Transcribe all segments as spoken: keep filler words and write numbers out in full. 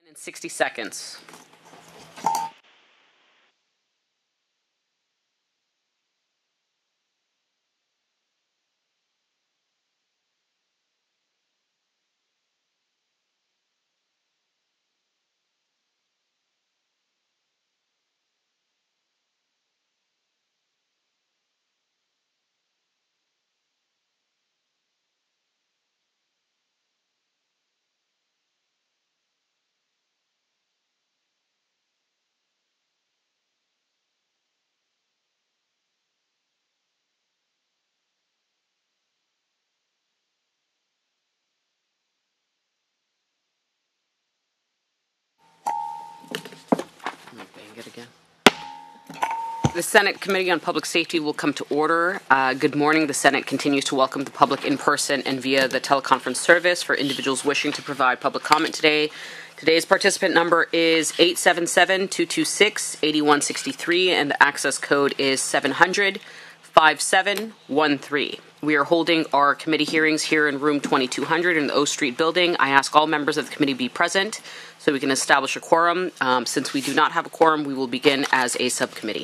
In sixty seconds. Bang it again. The Senate Committee on Public Safety will come to order. Uh, good morning. The Senate continues to welcome the public in person and via the teleconference service for individuals wishing to provide public comment today. Today's participant number is eight seven seven, two two six, eight one six three, and the access code is seven hundred, five seven one three. We are holding our committee hearings here in room twenty-two hundred in the O Street building. I ask all members of the committee be present so we can establish a quorum. Um, since we do not have a quorum, we will begin as a subcommittee.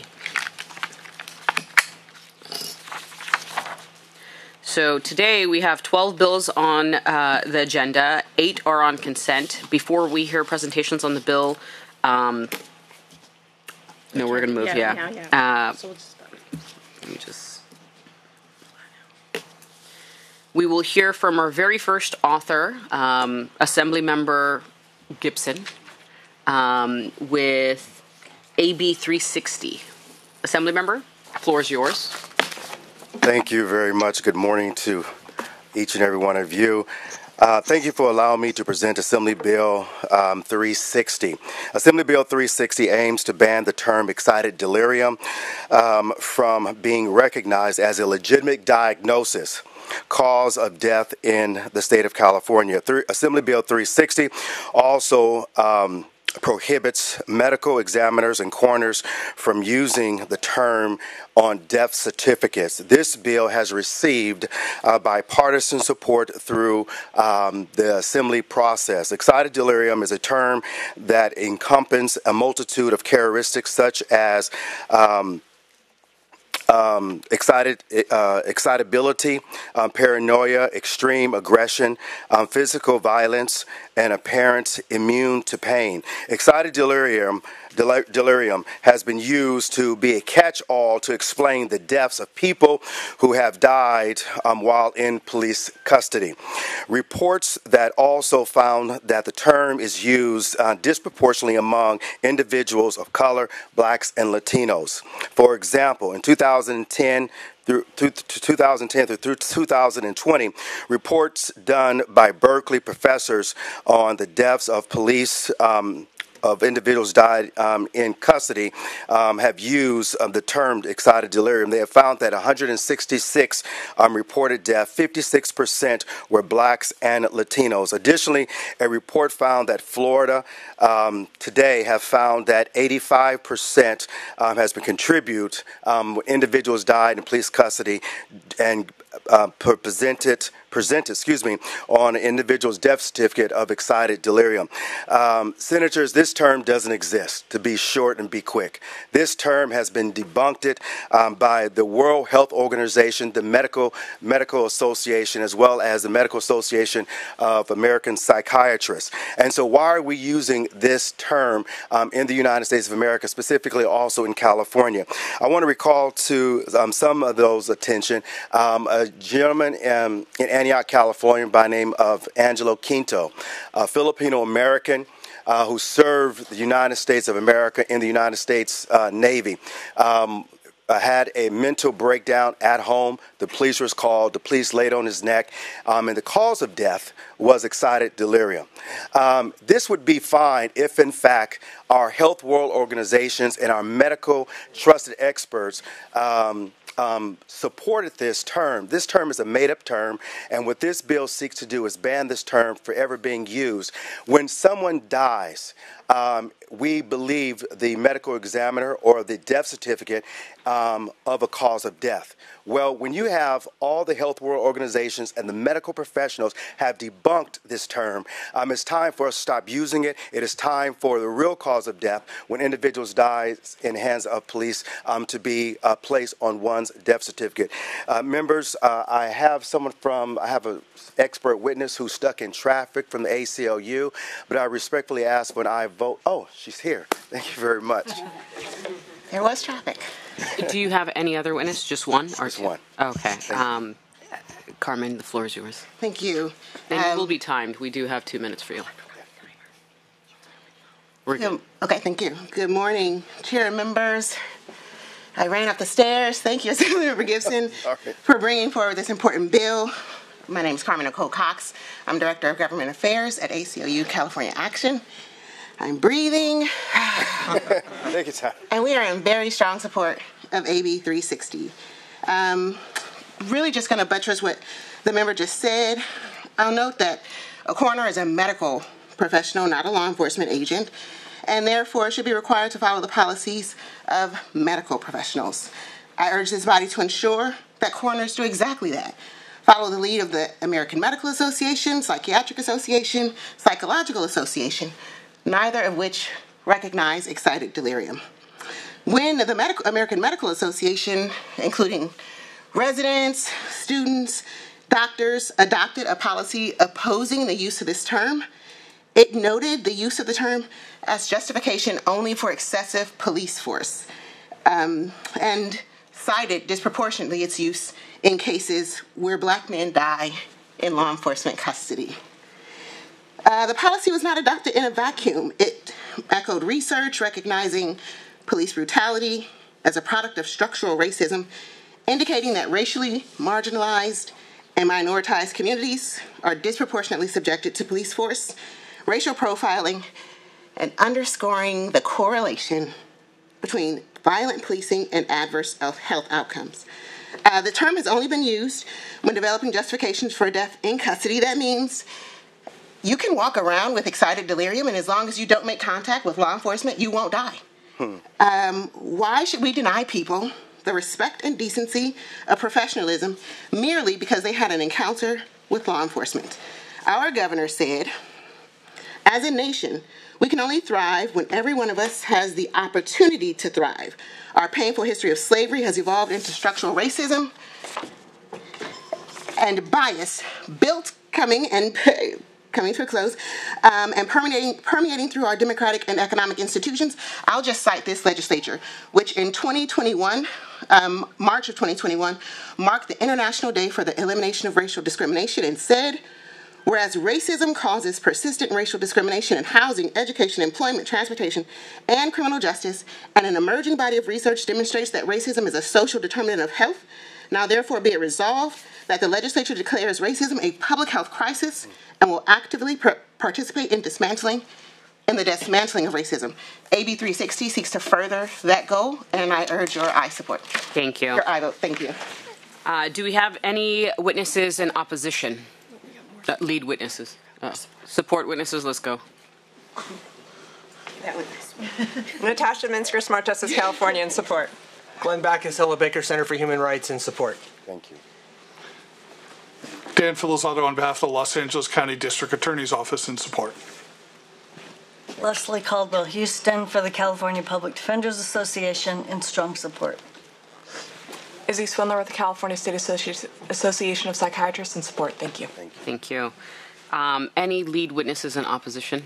So today we have twelve bills on uh, the agenda. Eight are on consent. Before we hear presentations on the bill, um, no, we're going to move. Yeah, Yeah. now, yeah. Uh, So we'll just start. let me just. We will hear from our very first author, um, Assemblymember Gibson, um, with A B three sixty. Assemblymember, the floor is yours. Thank you very much. Good morning to each and every one of you. Uh, thank you for allowing me to present Assembly Bill um, three sixty. Assembly Bill three sixty aims to ban the term excited delirium um, from being recognized as a legitimate diagnosis cause of death in the state of California. Three, Assembly Bill three sixty also um, prohibits medical examiners and coroners from using the term on death certificates. This bill has received uh, bipartisan support through um, the assembly process. Excited delirium is a term that encompasses a multitude of characteristics such as um, Um, excited, uh, excitability, um, paranoia, extreme aggression, um, physical violence, and apparent immune to pain. Excited delirium, del- delirium has been used to be a catch-all to explain the deaths of people who have died um, while in police custody. Reports that also found that the term is used uh, disproportionately among individuals of color, blacks, and Latinos. For example, in two thousand ten through, through two thousand ten through, through two thousand twenty, reports done by Berkeley professors on the deaths of police um, of individuals died um, in custody um, have used um, the term excited delirium. They have found that one hundred sixty-six um, reported deaths, fifty-six percent were blacks and Latinos. Additionally, a report found that Florida um, today have found that eighty-five percent um, has been contributed um, individuals died in police custody and uh, presented presented, excuse me, on an individual's death certificate of excited delirium. Um, senators, this term doesn't exist, to be short and be quick. This term has been debunked um, by the World Health Organization, the Medical Medical Association, as well as the Medical Association of American Psychiatrists. And so why are we using this term um, in the United States of America, specifically also in California? I want to recall to um, some of those attention, um, a gentleman in, in Antioch, California, by the name of Angelo Quinto, a Filipino-American uh, who served the United States of America in the United States uh, Navy. Um, Uh, had a mental breakdown at home. The police was called. The police laid on his neck. Um, and the cause of death was excited delirium. Um, this would be fine if, in fact, our health world organizations and our medical trusted experts um, Um, supported this term. This term is a made-up term, and what this bill seeks to do is ban this term for ever being used. When someone dies, um, we believe the medical examiner or the death certificate um, of a cause of death. Well, when you have all the health world organizations and the medical professionals have debunked this term, um, it's time for us to stop using it. It is time for the real cause of death, when individuals die in the hands of police, um, to be uh, placed on one's death certificate. Uh, members, uh, I have someone from, I have an expert witness who's stuck in traffic from the A C L U, but I respectfully ask when I vote, oh, she's here. Thank you very much. There was traffic. Do you have any other witness? Just one? Or Just one. Okay. Um, Carmen, the floor is yours. Thank you. And Um, it will be timed. We do have two minutes for you. We're good. Um, okay, thank you. Good morning, chair and members. I ran up the stairs. Thank you, Assemblymember Gibson, for bringing forward this important bill. My name is Carmen Nicole Cox. I'm Director of Government Affairs at A C L U California Action. I'm breathing. Take your time. And we are in very strong support of A B three sixty. Um, really just going to buttress what the member just said. I'll note that a coroner is a medical professional, not a law enforcement agent, and therefore should be required to follow the policies of medical professionals. I urge this body to ensure that coroners do exactly that. Follow the lead of the American Medical Association, Psychiatric Association, Psychological Association, neither of which recognize excited delirium. When the Medical, American Medical Association, including residents, students, doctors, adopted a policy opposing the use of this term, it noted the use of the term as justification only for excessive police force, um, and cited disproportionately its use in cases where black men die in law enforcement custody. Uh, the policy was not adopted in a vacuum. It echoed research recognizing police brutality as a product of structural racism, indicating that racially marginalized and minoritized communities are disproportionately subjected to police force, racial profiling, and underscoring the correlation between violent policing and adverse health outcomes. Uh, the term has only been used when developing justifications for death in custody. That means you can walk around with excited delirium, and as long as you don't make contact with law enforcement, you won't die. Hmm. Um, why should we deny people the respect and decency of professionalism merely because they had an encounter with law enforcement? Our governor said, as a nation, we can only thrive when every one of us has the opportunity to thrive. Our painful history of slavery has evolved into structural racism and bias, built coming and coming to a close, um, and permeating, permeating through our democratic and economic institutions. I'll just cite this legislature, which in twenty twenty-one, um, March of twenty twenty-one, marked the International Day for the Elimination of Racial Discrimination and said, whereas racism causes persistent racial discrimination in housing, education, employment, transportation, and criminal justice, and an emerging body of research demonstrates that racism is a social determinant of health, now therefore be it resolved that the legislature declares racism a public health crisis and will actively pr- participate in dismantling in the dismantling of racism. A B three sixty seeks to further that goal, and I urge your aye support. Thank you. Your aye vote. Thank you. Uh, do we have any witnesses in opposition? Uh, lead witnesses. Uh, support witnesses. Let's go. That witness. Natasha Minsker, Smart Justice California, in support. Glenn Backus, Ella Baker Center for Human Rights, in support. Thank you. Dan Filizzato on behalf of the Los Angeles County District Attorney's Office, in support. Leslie Caldwell Houston for the California Public Defenders Association, in strong support. Izzy Swindler with the California State Associ- Association of Psychiatrists, in support. Thank you. Thank you. Thank you. Um, any lead witnesses in opposition?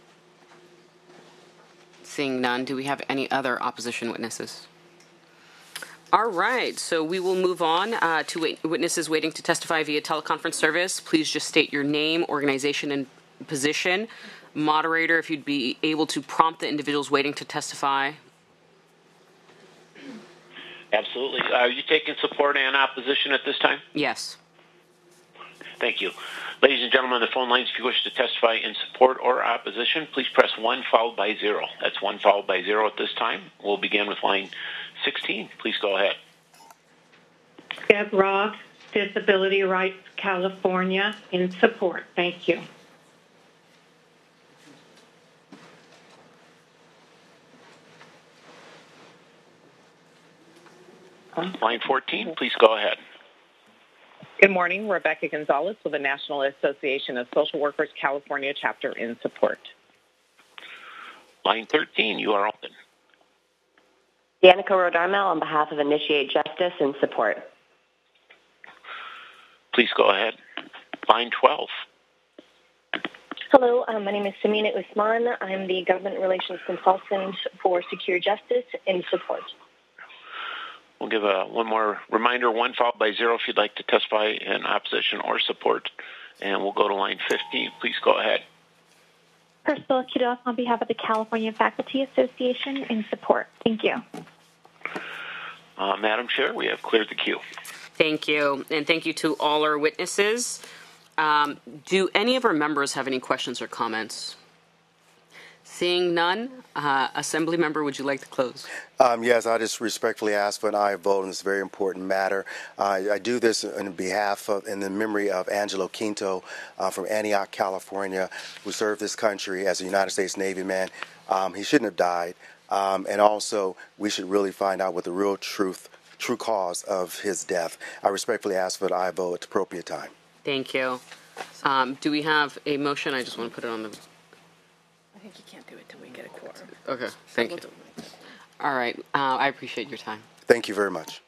Seeing none, do we have any other opposition witnesses? All right, so we will move on uh, to wait- witnesses waiting to testify via teleconference service. Please just state your name, organization, and position. Moderator, if you'd be able to prompt the individuals waiting to testify. Absolutely. Are you taking support and opposition at this time? Yes. Thank you. Ladies and gentlemen on the phone lines, if you wish to testify in support or opposition, please press one followed by zero. That's one followed by zero at this time. We'll begin with line sixteen. Please go ahead. Deb Roth, Disability Rights California, in support. Thank you. Line fourteen, please go ahead. Good morning. Rebecca Gonzalez with the National Association of Social Workers California chapter in support. Line thirteen, you are open. Danica Rodarmel on behalf of Initiate Justice in support. Please go ahead. Line twelve. Hello, um, my name is Samina Usman. I'm the Government Relations Consultant for Secure Justice in support. We'll give a, one more reminder, one followed by zero if you'd like to testify in opposition or support. And we'll go to line fifteen. Please go ahead. Priscilla Kudos on behalf of the California Faculty Association in support. Thank you. Uh, Madam Chair, we have cleared the queue. Thank you. And thank you to all our witnesses. Um, do any of our members have any questions or comments? Seeing none, uh, Assembly Member, would you like to close? Um, yes, I just respectfully ask for an aye vote on this very important matter. Uh, I do this on behalf of, in the memory of Angelo Quinto uh, from Antioch, California, who served this country as a United States Navy man. Um, he shouldn't have died. Um, and also, we should really find out what the real truth, true cause of his death. I respectfully ask for an aye vote at the appropriate time. Thank you. Um, do we have a motion? I just want to put it on the... I think you can't do it till we get a quorum. Okay, thank you. All right, uh, I appreciate your time. Thank you very much.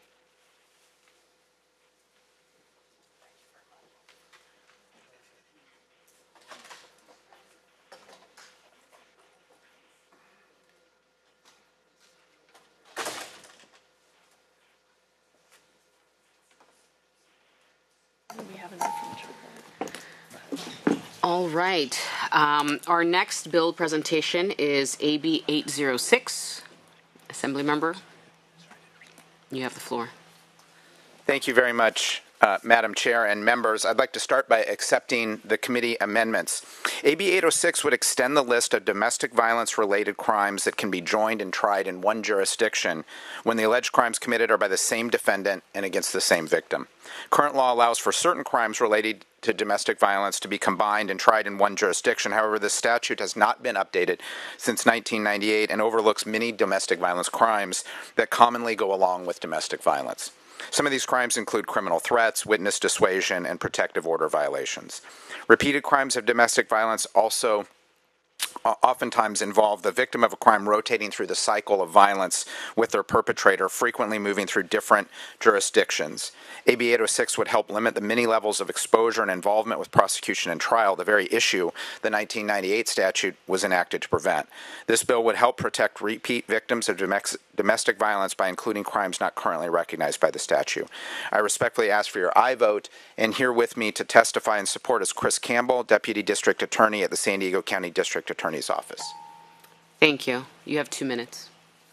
All right. Um, our next bill presentation is A B eight oh six. Assembly Member, you have the floor. Thank you very much, uh, Madam Chair and members. I'd like to start by accepting the committee amendments. A B eight oh six would extend the list of domestic violence-related crimes that can be joined and tried in one jurisdiction when the alleged crimes committed are by the same defendant and against the same victim. Current law allows for certain crimes related to domestic violence to be combined and tried in one jurisdiction. However, this statute has not been updated since nineteen ninety-eight and overlooks many domestic violence crimes that commonly go along with domestic violence. Some of these crimes include criminal threats, witness dissuasion, and protective order violations. Repeated crimes of domestic violence also Uh, oftentimes involve the victim of a crime rotating through the cycle of violence with their perpetrator, frequently moving through different jurisdictions. A B eight oh six would help limit the many levels of exposure and involvement with prosecution and trial, the very issue the nineteen ninety-eight statute was enacted to prevent. This bill would help protect repeat victims of domestic violence by including crimes not currently recognized by the statute. I respectfully ask for your aye vote, and here with me to testify in support is Chris Campbell, Deputy District Attorney at the San Diego County District Attorney's Office. Thank you. You have two minutes.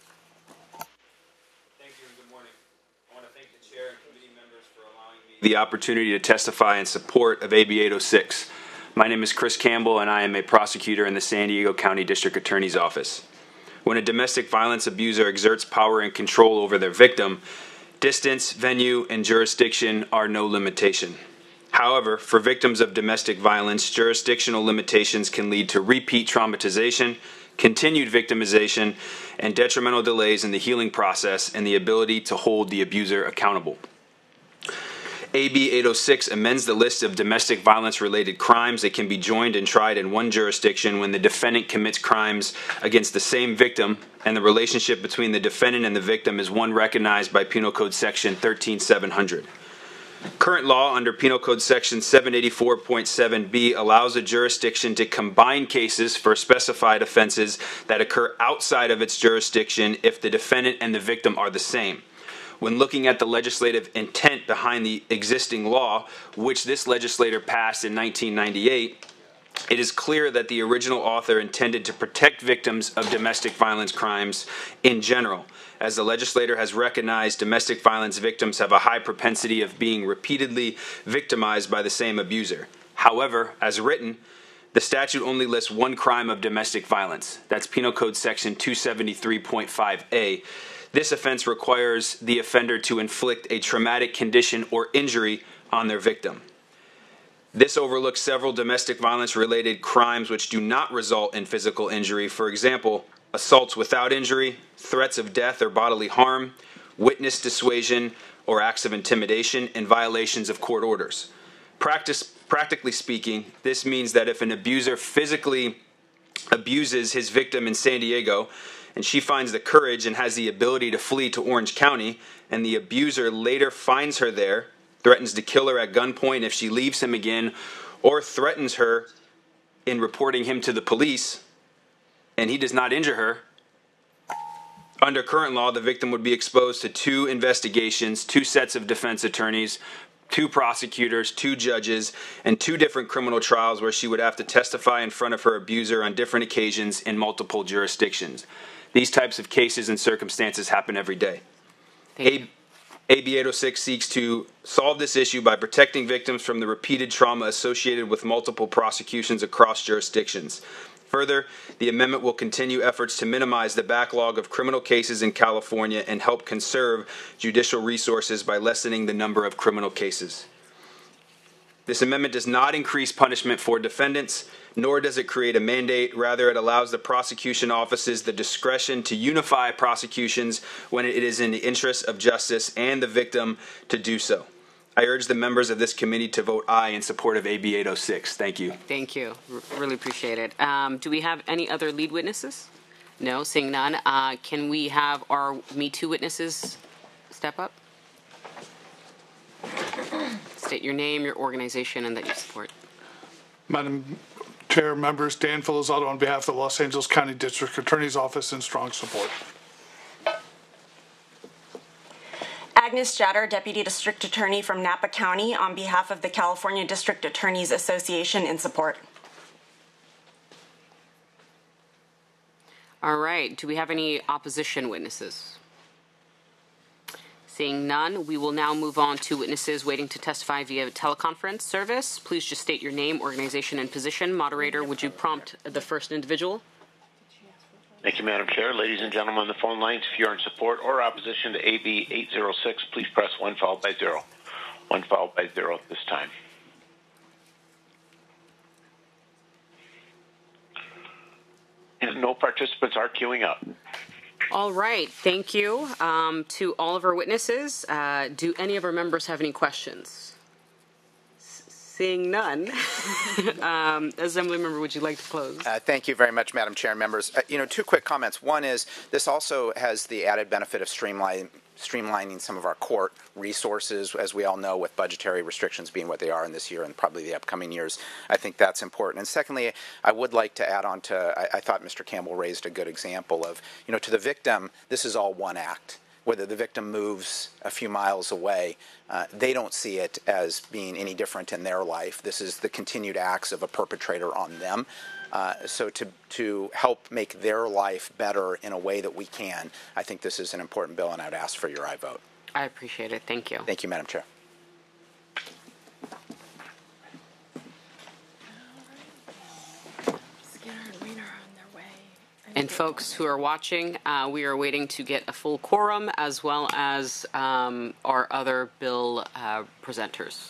Thank you and good morning. I want to thank the Chair and committee members for allowing me the opportunity to testify in support of A B eight oh six. My name is Chris Campbell and I am a prosecutor in the San Diego County District Attorney's Office. When a domestic violence abuser exerts power and control over their victim, distance, venue, and jurisdiction are no limitation. However, for victims of domestic violence, jurisdictional limitations can lead to repeat traumatization, continued victimization, and detrimental delays in the healing process and the ability to hold the abuser accountable. A B eight oh six amends the list of domestic violence-related crimes that can be joined and tried in one jurisdiction when the defendant commits crimes against the same victim and the relationship between the defendant and the victim is one recognized by Penal Code Section thirteen seven hundred. Current law under Penal Code Section seven eighty-four point seven B allows a jurisdiction to combine cases for specified offenses that occur outside of its jurisdiction if the defendant and the victim are the same. When looking at the legislative intent behind the existing law, which this legislator passed in nineteen ninety-eight, it is clear that the original author intended to protect victims of domestic violence crimes in general. As the legislator has recognized, domestic violence victims have a high propensity of being repeatedly victimized by the same abuser. However, as written, the statute only lists one crime of domestic violence. That's Penal Code Section two seventy-three point five A. This offense requires the offender to inflict a traumatic condition or injury on their victim. This overlooks several domestic violence-related crimes which do not result in physical injury. For example, assaults without injury, threats of death or bodily harm, witness dissuasion, or acts of intimidation, and violations of court orders. Practice, practically speaking, this means that if an abuser physically abuses his victim in San Diego, and she finds the courage and has the ability to flee to Orange County, and the abuser later finds her there, threatens to kill her at gunpoint if she leaves him again, or threatens her in reporting him to the police, and he does not injure her, under current law, the victim would be exposed to two investigations, two sets of defense attorneys, two prosecutors, two judges, and two different criminal trials where she would have to testify in front of her abuser on different occasions in multiple jurisdictions. These types of cases and circumstances happen every day. A B eight oh six seeks to solve this issue by protecting victims from the repeated trauma associated with multiple prosecutions across jurisdictions. Further, the amendment will continue efforts to minimize the backlog of criminal cases in California and help conserve judicial resources by lessening the number of criminal cases. This amendment does not increase punishment for defendants, nor does it create a mandate. Rather, it allows the prosecution offices the discretion to unify prosecutions when it is in the interest of justice and the victim to do so. I urge the members of this committee to vote aye in support of A B eight oh six. Thank you. Thank you. R- really appreciate it. Um, do we have any other lead witnesses? No, seeing none. Uh, can we have our Me Too witnesses step up? State your name, your organization, and that you support. Madam Chair, members, Dan Filizzato on behalf of the Los Angeles County District Attorney's Office in strong support. Agnes Jatter, Deputy District Attorney from Napa County, on behalf of the California District Attorneys Association in support. All right. Do we have any opposition witnesses? Seeing none, we will now move on to witnesses waiting to testify via teleconference service. Please just state your name, organization, and position. Moderator, would you prompt the first individual? Thank you, Madam Chair. Ladies and gentlemen on the phone lines, if you are in support or opposition to A B eight oh six, please press one followed by zero. One followed by zero at this time. And no participants are queuing up. All right. Thank you um, to all of our witnesses. Uh, do any of our members have any questions? Seeing none, um, Assemblymember, would you like to close? Uh, thank you very much, Madam Chair and members. Uh, you know, two quick comments. One is this also has the added benefit of streamlining, streamlining some of our court resources, as we all know, with budgetary restrictions being what they are in this year and probably the upcoming years. I think that's important. And secondly, I would like to add on to, I, I thought Mister Campbell raised a good example of, you know, to the victim, this is all one act. Whether the victim moves a few miles away, uh, they don't see it as being any different in their life. This is the continued acts of a perpetrator on them. Uh, so to, to help make their life better in a way that we can, I think this is an important bill, and I would ask for your aye vote. I appreciate it. Thank you. Thank you, Madam Chair. And folks who are watching, uh, we are waiting to get a full quorum as well as um, our other bill uh, presenters.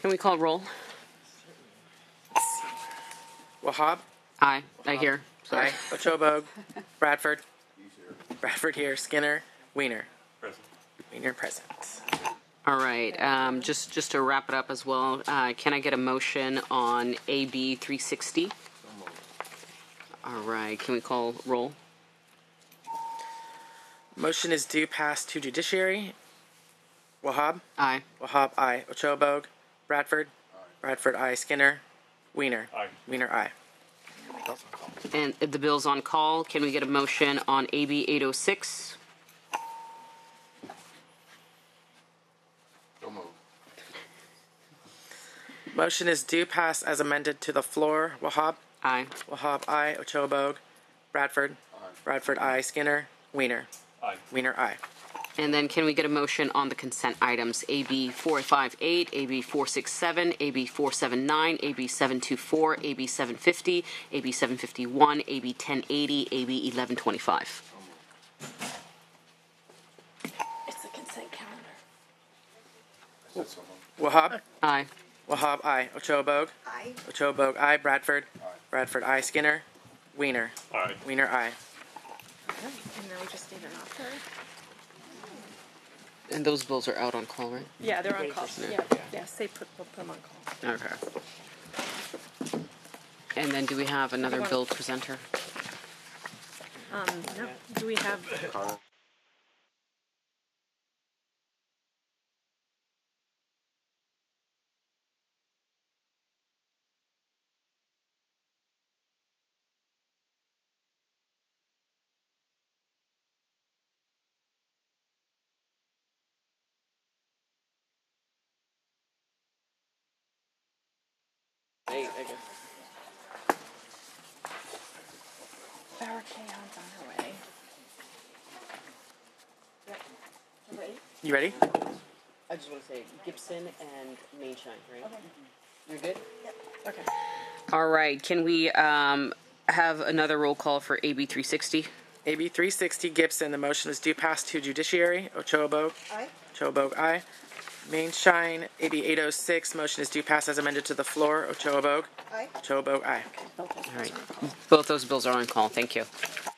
Can we call roll? Wahab. Aye. I hear. Sorry. Aye. Ochobog. Bradford. Bradford here. Skinner. Weiner. Present. Weiner present. All right. Um, just just to wrap it up as well, uh, can I get a motion on A B three sixty? All right. Can we call roll? Motion is due pass to judiciary. Wahab. Aye. Wahab. Aye. Ochobog. Bradford. Bradford. Aye. Skinner. Weiner. Aye. Weiner. Aye. And the bill's on call. Can we get a motion on A B eight oh six? Motion is due pass as amended to the floor. Wahab. Aye. Wahab. Aye. Ochobog. Bradford. Aye. Bradford. Aye. Skinner. Weiner. Aye. Weiner. Aye. And then can we get a motion on the consent items? A B four five eight, A B four six seven, A B four seven nine, A B seven two four, A B seven fifty, A B seven fifty-one, A B ten eighty, A B eleven twenty-five. It's the consent calendar. Wahab. Aye. Wahab. Aye. Ochobog. Aye. Ochobog. Aye. Bradford. Aye. Bradford. Aye. Skinner. Weiner. Aye. Weiner. Aye. And then we just need an author. And those bills are out on call, right? Yeah, they're on call. Yeah, yes, they put, we'll put them on call. Okay. And then do we have another Everyone- bill presenter? Um, no, do we have? Hey, I guess. Farrah Kahan's on her way. You ready? I just want to say Gibson and Mainshine, right? Okay. You're good? Yep. Okay. All right. Can we um, have another roll call for A B three sixty? A B three sixty Gibson. The motion is due pass to judiciary. Ochobog. Aye. Ochobog. Aye. Mainshine. A B eight oh six. Motion is due pass as amended to the floor. Ochobog. Aye. Ochobog. Aye. All right. Both those bills are on call. Thank you.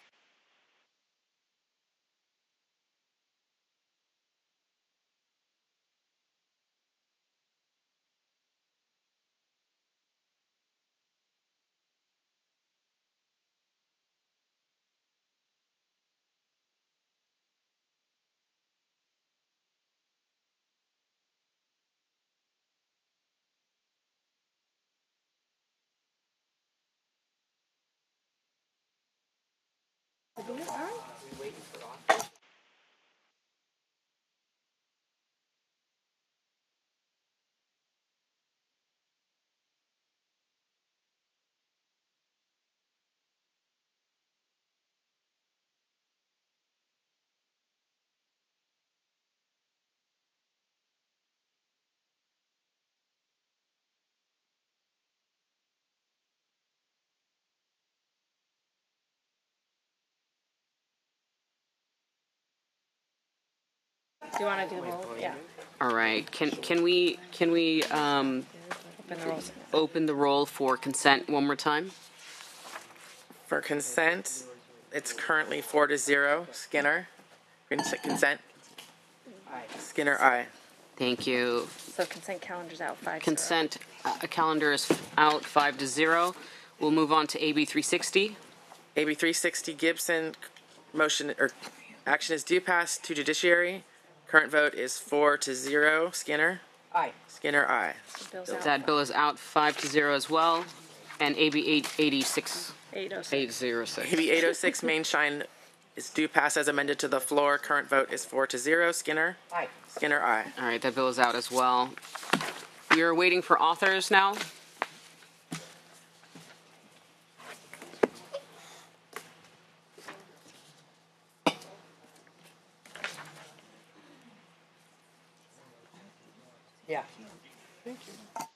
Do you want to do the roll? Yeah. All right. Can can we can we um, Open the rolls. open the roll for consent one more time? For consent, it's currently four to zero. Skinner. Cons- Consent. Skinner. Aye. Thank you. So consent calendar's out five. Consent uh, calendar is out five to zero. We'll move on to A B three sixty. A B three sixty Gibson. Motion or action is due pass to judiciary. Current vote is four to zero. Skinner. Aye. Skinner. Aye. That bill is out five to zero as well. And A B eight eighty-six. eight oh six. eight zero six. A B eight oh six Mainshine is due pass as amended to the floor. Current vote is four to zero. Skinner. Aye. Skinner. Aye. All right, that bill is out as well. We are waiting for authors now. Yeah. Thank you.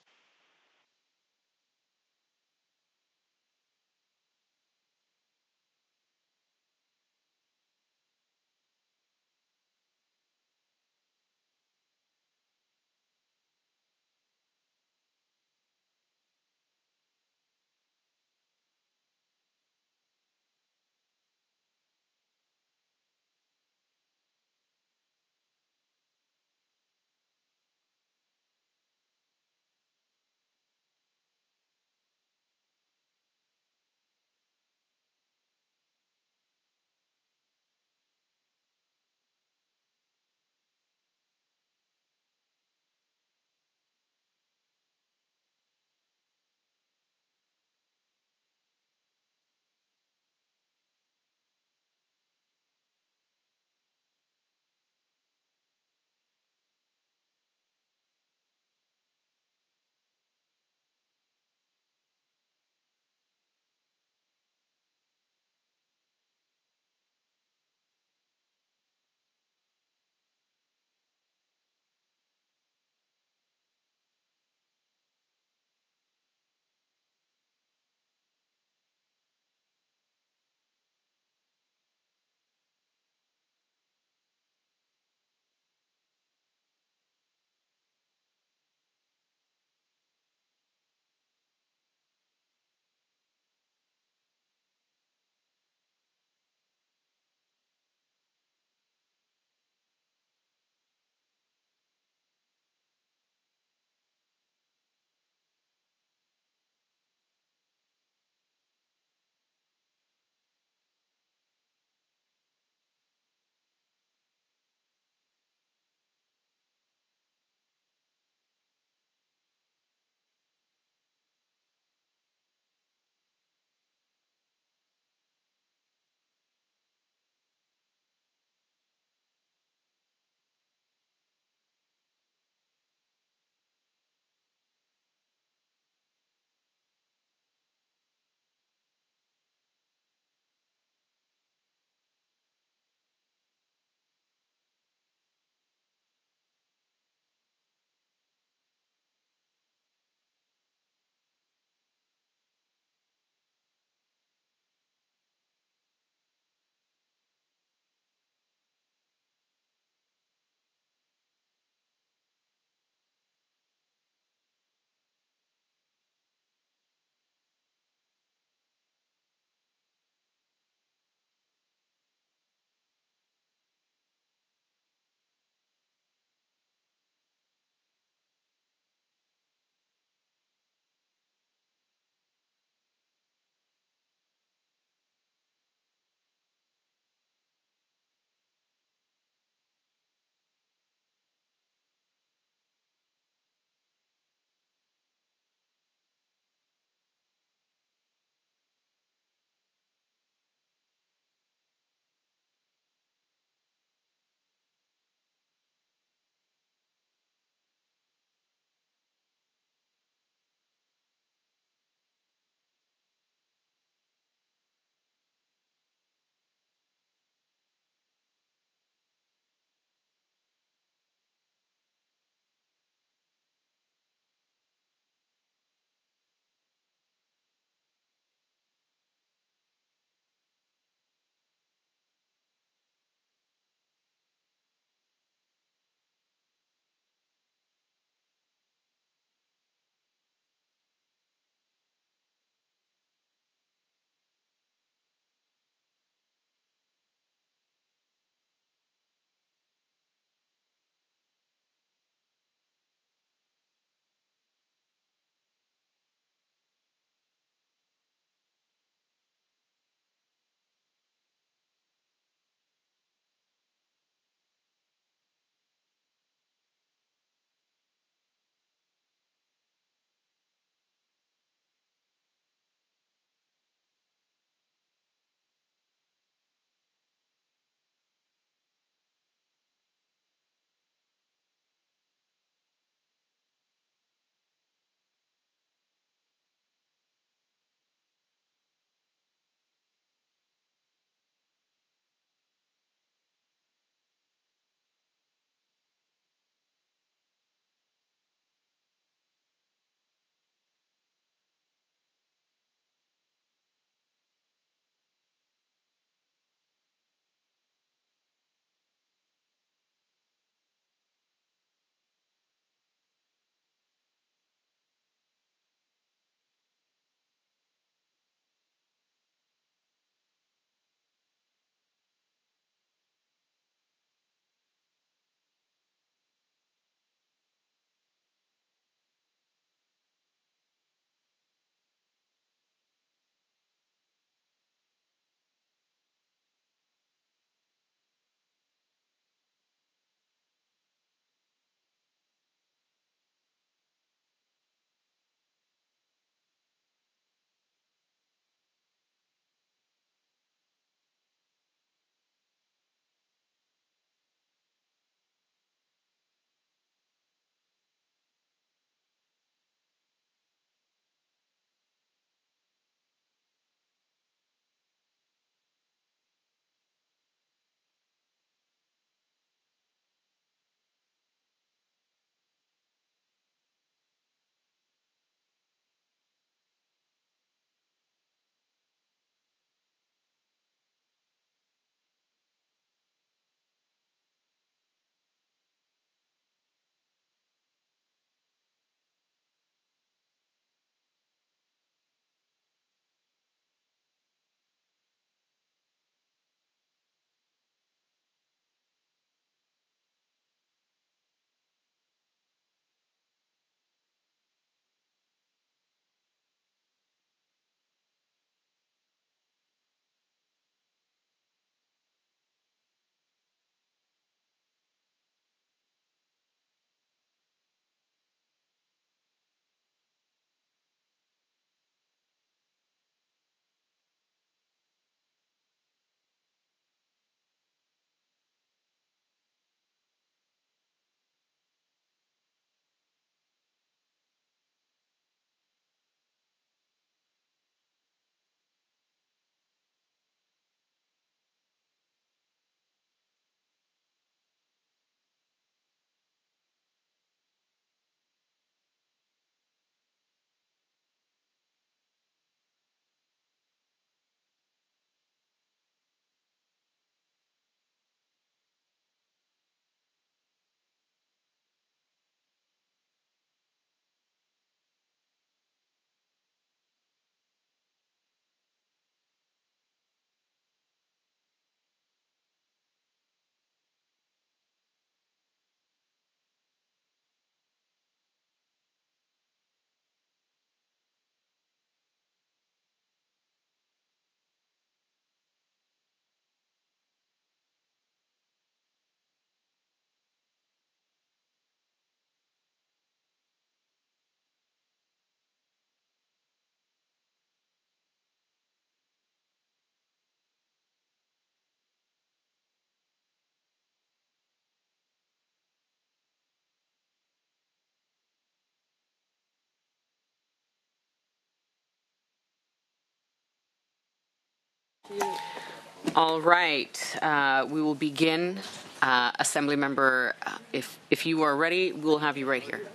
All right, uh, we will begin. Uh, Assembly member, uh, if if you are ready, we'll have you right here.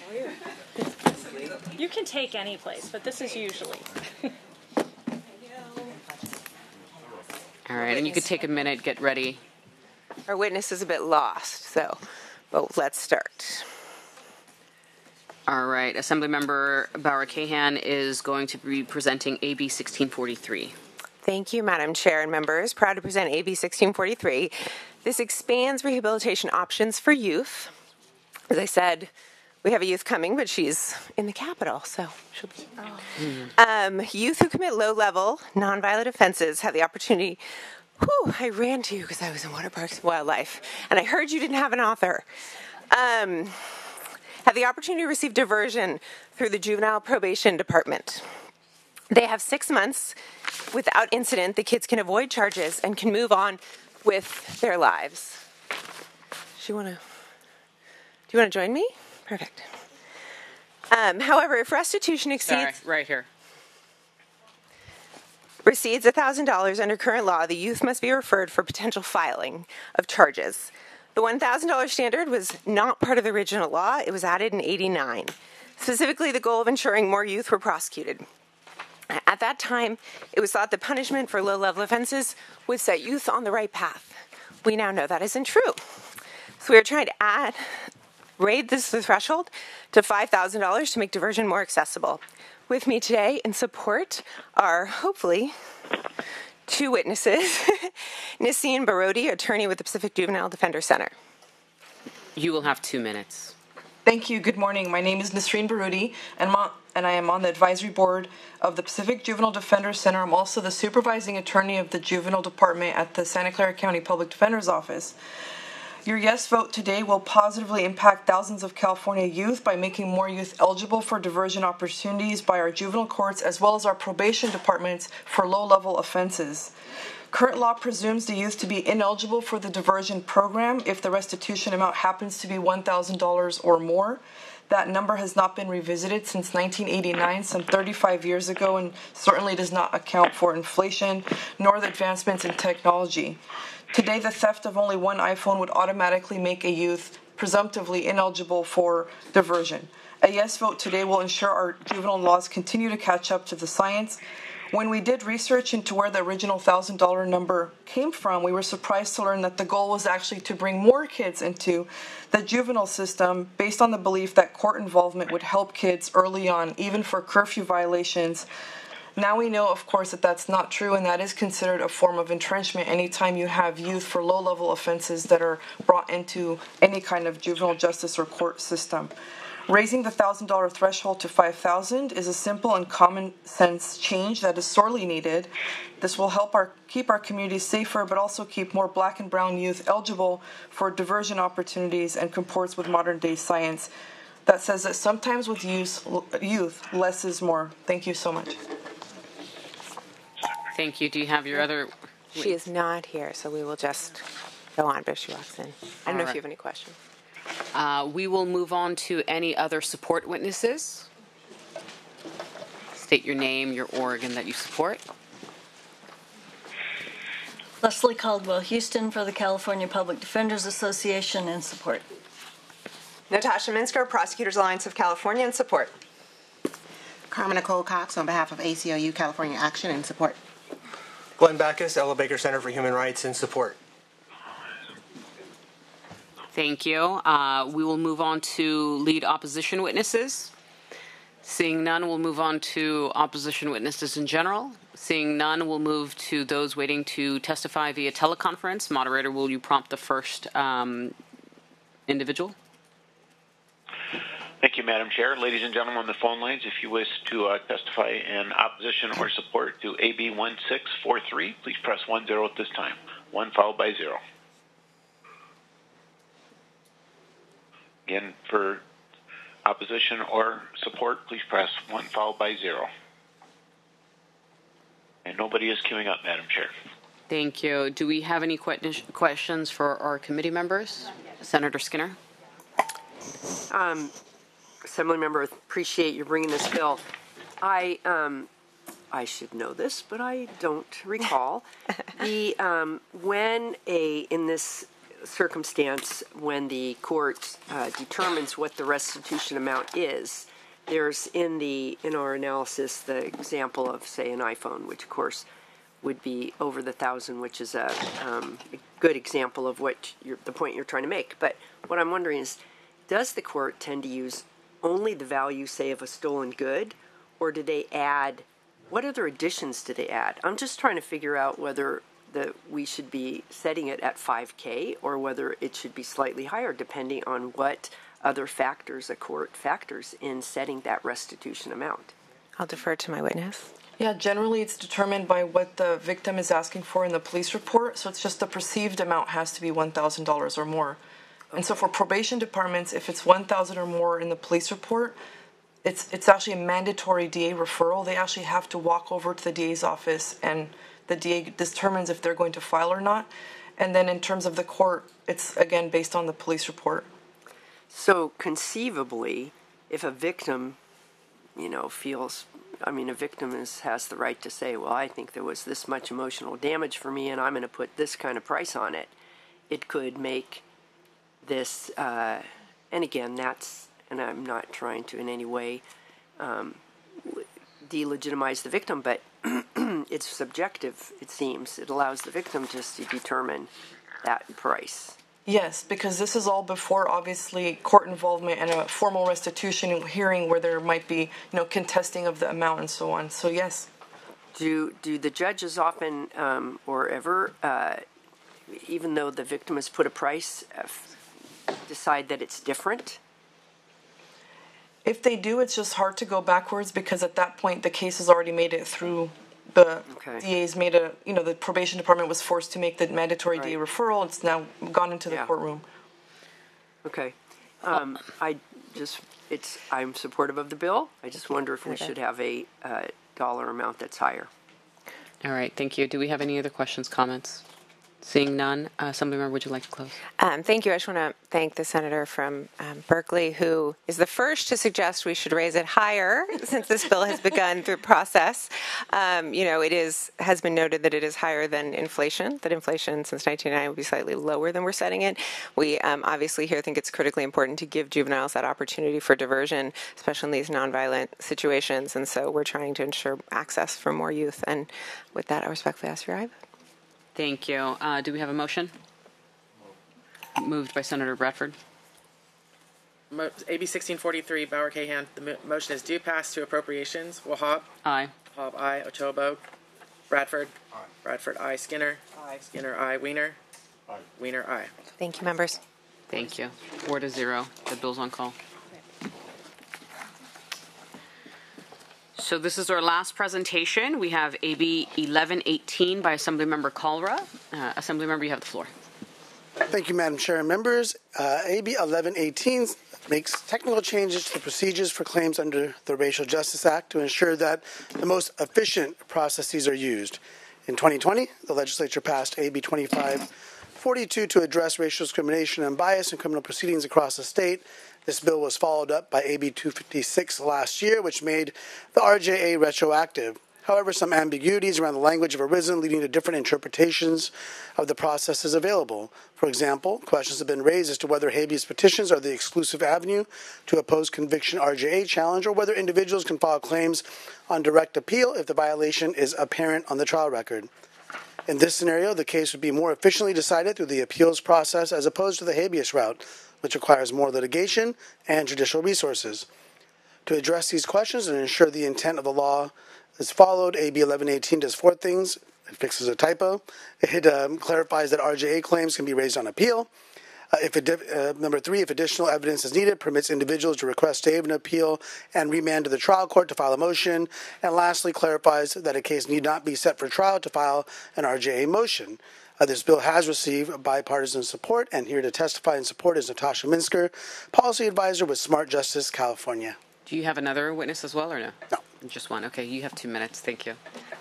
You can take any place, but this is usually. All right, and you could take a minute, get ready. Our witness is a bit lost, so, but let's start. All right, Assemblymember Bauer-Cahan is going to be presenting A B sixteen forty-three. Thank you, Madam Chair and members. Proud to present A B sixteen forty-three. This expands rehabilitation options for youth. As I said, we have a youth coming, but she's in the Capitol, so she'll be. Oh. Um, youth who commit low-level, nonviolent offenses have the opportunity. Whew, I ran to you because I was in Water Parks and Wildlife, and I heard you didn't have an author. Um, have the opportunity to receive diversion through the Juvenile Probation Department. They have six months without incident. The kids can avoid charges and can move on with their lives. Do you want to? Do you want to join me? Perfect. Um, however, if restitution exceeds Sorry, right here. Exceeds one thousand dollars under current law, the youth must be referred for potential filing of charges. The one thousand dollars standard was not part of the original law. It was added in eighty-nine. Specifically, the goal of ensuring more youth were prosecuted. At that time, it was thought that punishment for low-level offenses would set youth on the right path. We now know that isn't true. So we are trying to add, raise this threshold to five thousand dollars to make diversion more accessible. With me today in support are, hopefully, two witnesses. Nisreen Barodi, attorney with the Pacific Juvenile Defender Center. You will have two minutes. Thank you. Good morning. My name is Nisreen Barudi, and, I'm on, and I am on the advisory board of the Pacific Juvenile Defender Center. I'm also the supervising attorney of the Juvenile Department at the Santa Clara County Public Defender's Office. Your yes vote today will positively impact thousands of California youth by making more youth eligible for diversion opportunities by our juvenile courts as well as our probation departments for low-level offenses. Current law presumes the youth to be ineligible for the diversion program if the restitution amount happens to be one thousand dollars or more. That number has not been revisited since nineteen eighty-nine, some thirty-five years ago, and certainly does not account for inflation nor the advancements in technology. Today, the theft of only one iPhone would automatically make a youth presumptively ineligible for diversion. A yes vote today will ensure our juvenile laws continue to catch up to the science. When we did research into where the original one thousand dollars number came from, we were surprised to learn that the goal was actually to bring more kids into the juvenile system based on the belief that court involvement would help kids early on, even for curfew violations. Now we know, of course, that that's not true, and that is considered a form of entrenchment anytime you have youth for low-level offenses that are brought into any kind of juvenile justice or court system. Raising the one thousand dollars threshold to five thousand dollars is a simple and common sense change that is sorely needed. This will help our keep our communities safer, but also keep more black and brown youth eligible for diversion opportunities and comports with modern-day science that says that sometimes with youth, youth, less is more. Thank you so much. Thank you. Do you have your other... She is not here, so we will just go on if she walks in. I don't All know right. if you have any questions. Uh, we will move on to any other support witnesses. State your name, your organ that you support. Leslie Caldwell Houston for the California Public Defenders Association in support. Natasha Minsker, Prosecutors Alliance of California in support. Carmen Nicole Cox on behalf of A C L U California Action in support. Glenn Backus, Ella Baker Center for Human Rights in support. Thank you. Uh, we will move on to lead opposition witnesses. Seeing none, we'll move on to opposition witnesses in general. Seeing none, we'll move to those waiting to testify via teleconference. Moderator, will you prompt the first um, individual? Thank you, Madam Chair. Ladies and gentlemen on the phone lines, if you wish to uh, testify in opposition or support to A B one six four three, please press one zero at this time. One followed by zero. Again, for opposition or support, please press one followed by zero. And nobody is queuing up, Madam Chair. Thank you. Do we have any que- questions for our committee members? Senator Skinner. Um, Assembly member, appreciate you bringing this bill. I um, I should know this, but I don't recall. the um, when a in this circumstance, when the court uh, determines what the restitution amount is, there's in the in our analysis the example of, say, an iPhone, which of course would be over the thousand, which is a, um, a good example of what you're, the point you're trying to make. But what I'm wondering is, does the court tend to use only the value, say, of a stolen good, or do they add, what other additions do they add? I'm just trying to figure out whether the, we should be setting it at five K or whether it should be slightly higher, depending on what other factors a court factors in setting that restitution amount. I'll defer to my witness. Yeah, generally it's determined by what the victim is asking for in the police report, so it's just the perceived amount has to be one thousand dollars or more. Okay. And so for probation departments, if it's one thousand dollars or more in the police report, it's it's actually a mandatory D A referral. They actually have to walk over to the D A's office, and the D A determines if they're going to file or not. And then in terms of the court, it's, again, based on the police report. So conceivably, if a victim, you know, feels... I mean, a victim is, has the right to say, well, I think there was this much emotional damage for me and I'm going to put this kind of price on it. It could make this, uh, and again, that's, and I'm not trying to in any way um, delegitimize the victim, but it's subjective, it seems. It allows the victim just to determine that price. Yes, because this is all before, obviously, court involvement and a formal restitution hearing where there might be, you know, contesting of the amount and so on. So, yes. Do do the judges often um, or ever, uh, even though the victim has put a price, uh, decide that it's different? If they do, it's just hard to go backwards because at that point the case has already made it through. The okay. D A's made a, you know, the probation department was forced to make the mandatory right. D A referral. It's now gone into the yeah. courtroom. Okay. Um, I just, it's, I'm supportive of the bill. I just wonder if we okay. should have a uh, dollar amount that's higher. All right. Thank you. Do we have any other questions, comments? Seeing none, uh, Assemblymember, would you like to close? Um, thank you. I just want to thank the senator from um, Berkeley, who is the first to suggest we should raise it higher since this bill has begun through process. Um, you know, it is has been noted that it is higher than inflation, that inflation since nineteen ninety will be slightly lower than we're setting it. We um, obviously here think it's critically important to give juveniles that opportunity for diversion, especially in these nonviolent situations, and so we're trying to ensure access for more youth. And with that, I respectfully ask your aye. Thank you. Uh, do we have a motion? Moved by Senator Bradford. Mo- A B sixteen forty-three, Bauer Cahan. The mo- motion is due pass to appropriations. Wahab. Aye. Wahab, aye. Ochoa, Bradford. Aye. Bradford, aye. Skinner. Aye. Skinner, aye. Wiener. Aye. Wiener, aye. Thank you, members. Thank you. Four to zero. The bill's on call. So this is our last presentation. We have A B eleven eighteen by Assemblymember Kalra. Uh, Assemblymember, you have the floor. Thank you, Madam Chair and members. Uh, A B eleven eighteen makes technical changes to the procedures for claims under the Racial Justice Act to ensure that the most efficient processes are used. In twenty twenty, the legislature passed A B twenty-five forty-two to address racial discrimination and bias in criminal proceedings across the state. This bill was followed up by A B two fifty-six last year, which made the R J A retroactive. However, some ambiguities around the language have arisen, leading to different interpretations of the processes available. For example, questions have been raised as to whether habeas petitions are the exclusive avenue to a post-conviction R J A challenge, or whether individuals can file claims on direct appeal if the violation is apparent on the trial record. In this scenario, the case would be more efficiently decided through the appeals process as opposed to the habeas route, which requires more litigation and judicial resources. To address these questions and ensure the intent of the law is followed, A B eleven eighteen does four things. It fixes a typo. It um, clarifies that R J A claims can be raised on appeal. Uh, if it, uh, number three, if additional evidence is needed, permits individuals to request stay of an appeal and remand to the trial court to file a motion. And lastly, clarifies that a case need not be set for trial to file an R J A motion. Uh, this bill has received bipartisan support, and here to testify in support is Natasha Minsker, Policy Advisor with Smart Justice California. Do you have another witness as well, or no? No. Just one. Okay, you have two minutes. Thank you.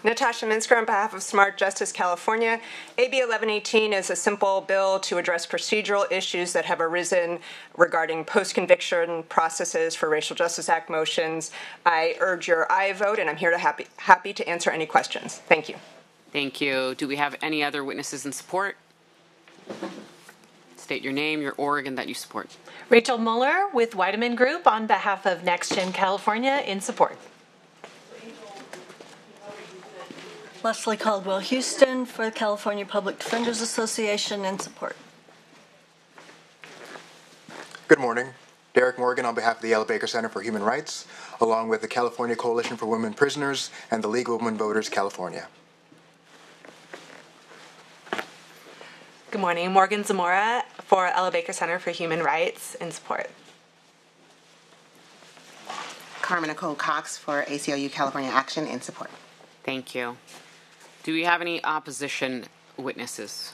Natasha Minsker on behalf of Smart Justice California. A B eleven eighteen is a simple bill to address procedural issues that have arisen regarding post-conviction processes for Racial Justice Act motions. I urge your aye vote, and I'm here to happy, happy to answer any questions. Thank you. Thank you. Do we have any other witnesses in support? State your name, your org, and that you support. Rachel Muller with Weidemann Group on behalf of NextGen California in support. Leslie Caldwell Houston for the California Public Defenders Association in support. Good morning. Derek Morgan on behalf of the Ella Baker Center for Human Rights, along with the California Coalition for Women Prisoners and the League of Women Voters California. Good morning. Morgan Zamora for Ella Baker Center for Human Rights in support. Carmen Nicole Cox for A C L U California Action in support. Thank you. Do we have any opposition witnesses?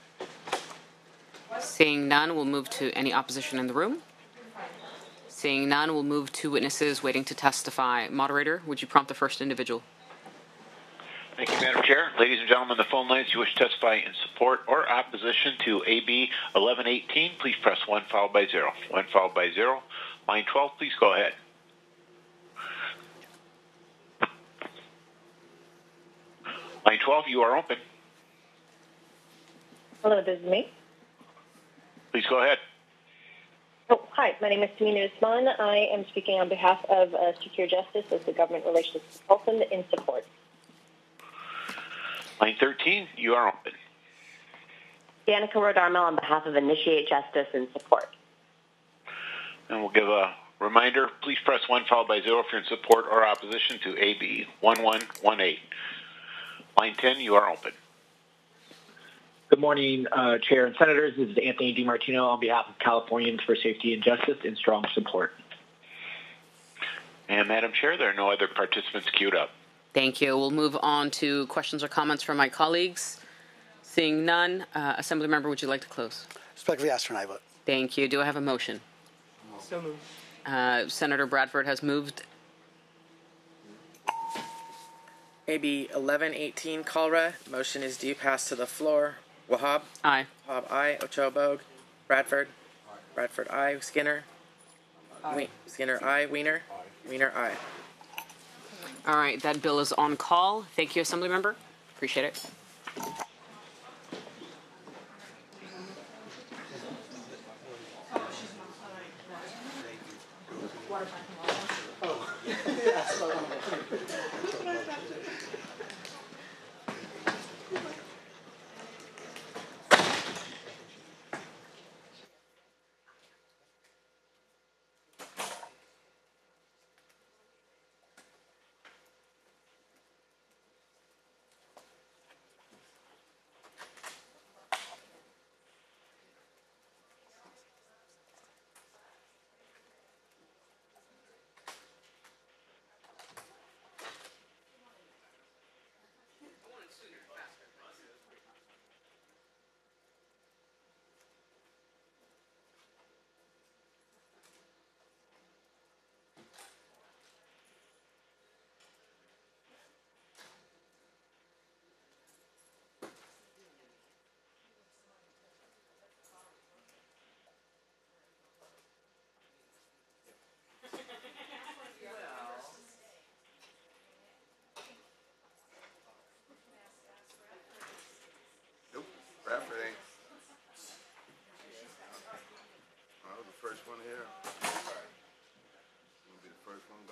Seeing none, we'll move to any opposition in the room. Seeing none, we'll move to witnesses waiting to testify. Moderator, would you prompt the first individual? Thank you, Madam Chair. Ladies and gentlemen, the phone lines, if you wish to testify in support or opposition to A B eleven eighteen, please press one followed by zero. one followed by zero. Line twelve, please go ahead. Line twelve, you are open. Hello, this is me. Please go ahead. Oh, hi. My name is Tamina Usman. I am speaking on behalf of uh, Secure Justice as the Government Relations Consultant in support. Line thirteen, you are open. Danica Rodarmel on behalf of Initiate Justice in support. And we'll give a reminder, please press one followed by zero if you're in support or opposition to A B eleven eighteen. Line ten, you are open. Good morning, uh, Chair and Senators. This is Anthony DiMartino on behalf of Californians for Safety and Justice in strong support. And Madam Chair, there are no other participants queued up. Thank you. We'll move on to questions or comments from my colleagues. Seeing none, uh, Assembly Member, would you like to close? Respectfully ask for an aye vote. Thank you. Do I have a motion? So moved. Uh, Senator Bradford has moved. A B eleven eighteen, Calra. Motion is due pass to the floor. Wahab? Aye. Wahab, aye. Ochoa Bogue? Bradford? Bradford, aye. Skinner? Aye. Skinner, aye. Wiener? Wiener, aye. All right, that bill is on call. Thank you, Assembly Member. Appreciate it. Bradford ain't. Oh, the first one here. Gonna be the first one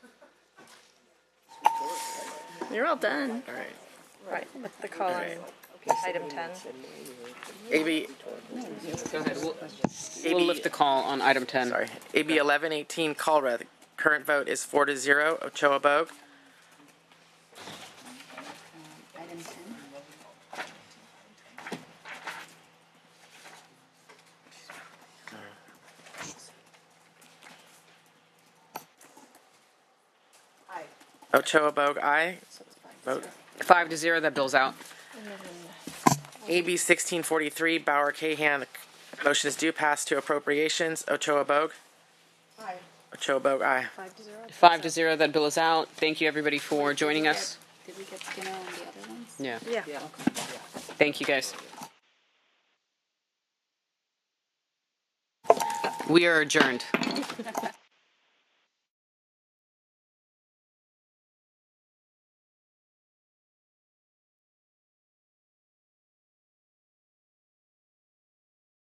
gone. You're all done. All right. Right, with the call on item ten. A B. Go ahead. We'll, we'll lift the call on item ten. Sorry. A B eleven eighteen, Calra. The current vote is four to zero. Ochoa Bogue. Item ten. Ochoa Bogue, aye. Vote. Five to zero, that bill's out. A B sixteen forty-three, Bauer Cahan. The motion is due pass to appropriations. Ochoa Bogue. Aye. Ochoa Bogue, aye. Five to zero, that bill is out. Thank you, everybody, for joining us. Did we get Skinner on the other ones? Yeah. Yeah. Yeah. Thank you, guys. We are adjourned.